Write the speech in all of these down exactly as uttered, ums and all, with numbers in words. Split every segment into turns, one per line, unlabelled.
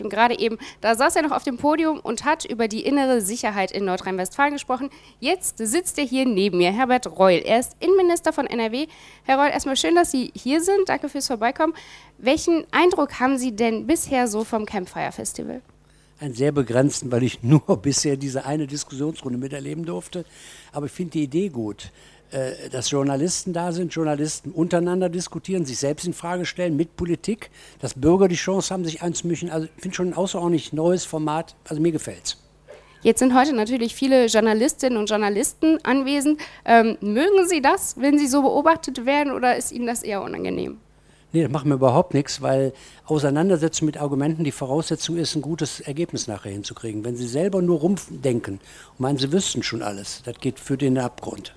Gerade eben, da saß er noch auf dem Podium und hat über die innere Sicherheit in Nordrhein-Westfalen gesprochen. Jetzt sitzt er hier neben mir, Herbert Reul. Er ist Innenminister von N R W. Herr Reul, erstmal schön, dass Sie hier sind. Danke fürs Vorbeikommen. Welchen Eindruck haben Sie denn bisher so vom Campfire Festival?
Einen sehr begrenzten, weil ich nur bisher diese eine Diskussionsrunde miterleben durfte. Aber ich finde die Idee gut, dass Journalisten da sind, Journalisten untereinander diskutieren, sich selbst in Frage stellen mit Politik, dass Bürger die Chance haben, sich einzumischen. Also ich finde schon ein außerordentlich neues Format, also mir gefällt's.
Jetzt sind heute natürlich viele Journalistinnen und Journalisten anwesend. Ähm, mögen Sie das, wenn Sie so beobachtet werden, oder ist Ihnen das eher unangenehm?
Nee, das macht mir überhaupt nichts, weil Auseinandersetzung mit Argumenten die Voraussetzung ist, ein gutes Ergebnis nachher hinzukriegen. Wenn Sie selber nur rumdenken und meinen, Sie wüssten schon alles, das geht für den Abgrund.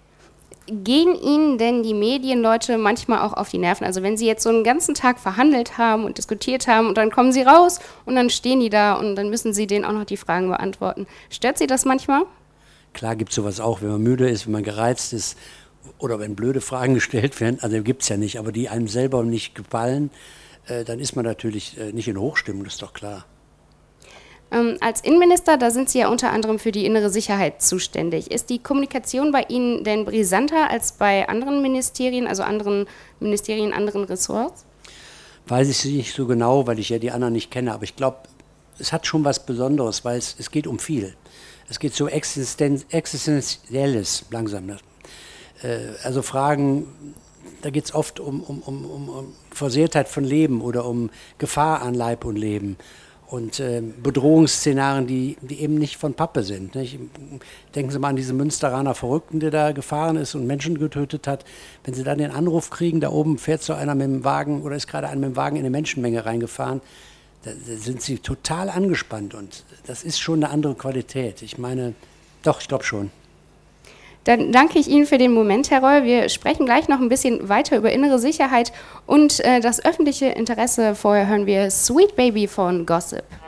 Gehen Ihnen denn die Medienleute manchmal auch auf die Nerven? Also wenn Sie jetzt so einen ganzen Tag verhandelt haben und diskutiert haben und dann kommen Sie raus und dann stehen die da und dann müssen Sie denen auch noch die Fragen beantworten. Stört Sie das manchmal?
Klar gibt es sowas auch, wenn man müde ist, wenn man gereizt ist oder wenn blöde Fragen gestellt werden. Also gibt es ja nicht, aber die einem selber nicht gefallen, äh, dann ist man natürlich äh, nicht in Hochstimmung, das ist doch klar.
Ähm, als Innenminister, da sind Sie ja unter anderem für die innere Sicherheit zuständig. Ist die Kommunikation bei Ihnen denn brisanter als bei anderen Ministerien, also anderen Ministerien, anderen Ressorts?
Weiß ich nicht so genau, weil ich ja die anderen nicht kenne, aber ich glaube, es hat schon was Besonderes, weil es, es geht um viel. Es geht so Existen Existenzielles, langsam. Äh, also Fragen, da geht es oft um, um, um, um, um Versehrtheit von Leben oder um Gefahr an Leib und Leben. Und äh, Bedrohungsszenarien, die, die eben nicht von Pappe sind. Nicht? Denken Sie mal an diese Münsteraner Verrückten, der da gefahren ist und Menschen getötet hat. Wenn Sie dann den Anruf kriegen, da oben fährt so einer mit dem Wagen oder ist gerade einer mit dem Wagen in eine Menschenmenge reingefahren, da, da sind Sie total angespannt. Und das ist schon eine andere Qualität. Ich meine, doch, ich glaube schon.
Dann danke ich Ihnen für den Moment, Herr Reul. Wir sprechen gleich noch ein bisschen weiter über innere Sicherheit und äh, das öffentliche Interesse. Vorher hören wir Sweet Baby von Gossip.